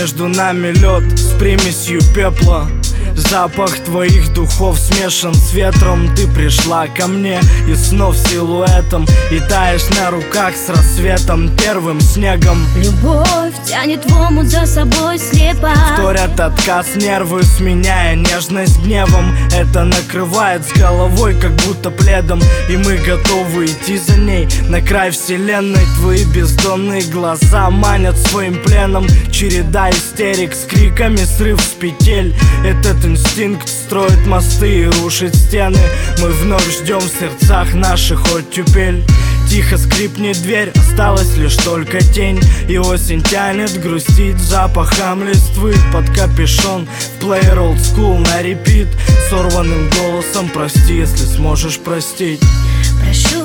между нами лед с примесью пепла. Запах твоих духов смешан с ветром. Ты пришла ко мне и снов силуэтом, и таешь на руках с рассветом, первым снегом. Любовь тянет в омут за собой слепо. Вторят отказ нервы, сменяя нежность гневом. Это накрывает с головой, как будто пледом, и мы готовы идти за ней на край вселенной. Твои бездонные глаза манят своим пленом. Череда истерик с криками, срыв с петель. Этот инстинкт строит мосты и рушит стены. Мы вновь ждем в сердцах наших оттепель. Тихо скрипнет дверь, осталась лишь только тень. И осень тянет грустить запахом листвы под капюшон. В плеер old school на репит, сорванным голосом прости, если сможешь простить. Прошу,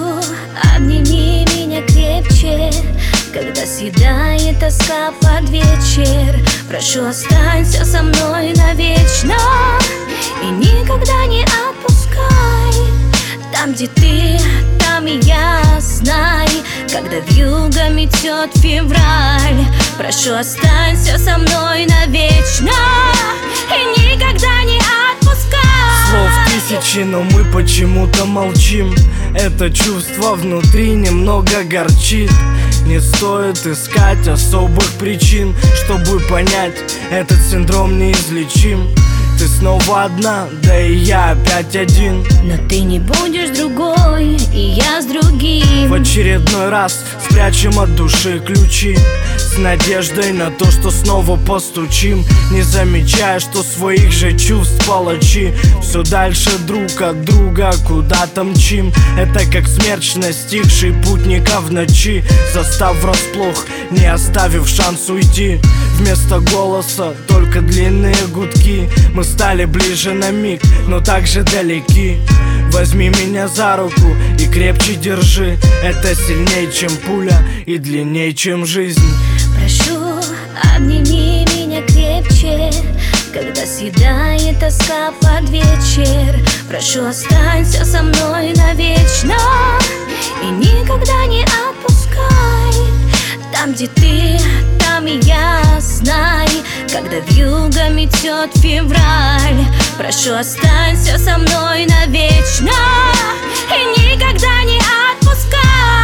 обними меня крепче, когда съедает тоска под вечер. Прошу, останься со мной навечно и никогда не отпускай. Там, где ты, там и я, знай, когда вьюга метет февраль. Прошу, останься со мной навечно и никогда не отпускай. Слов тысячи, но мы почему-то молчим. Это чувство внутри немного горчит. Не стоит искать особых причин, чтобы понять, этот синдром неизлечим. Ты снова одна, да и я опять один. Но ты не будешь другой, и я с другим. В очередной раз спрячем от души ключи, с надеждой на то, что снова постучим, не замечая, что своих же чувств палачи все дальше друг от друга куда-то мчим. Это как смерч, настигший путника в ночи, застав врасплох, не оставив шанс уйти. Вместо голоса только длинные гудки. Мы стали ближе на миг, но также далеки. Возьми меня за руку и крепче держи. Это сильнее, чем пуля, и длиннее, чем жизнь. Прошу, обними меня крепче, когда съедает тоска под вечер. Прошу, останься со мной навечно и никогда не отпускай. Там, где ты, там и я, знай, когда вьюга метет февраль. Прошу, останься со мной навечно и никогда не отпускай.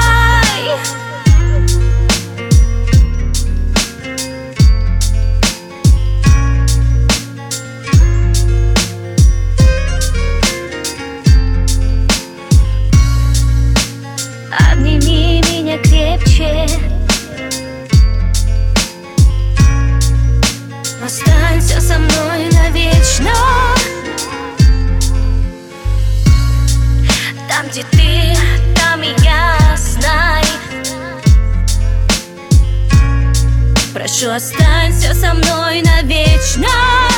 Обними меня крепче, останься со мной навечно. Там, где ты, там и я, знай. Прошу, останься со мной навечно.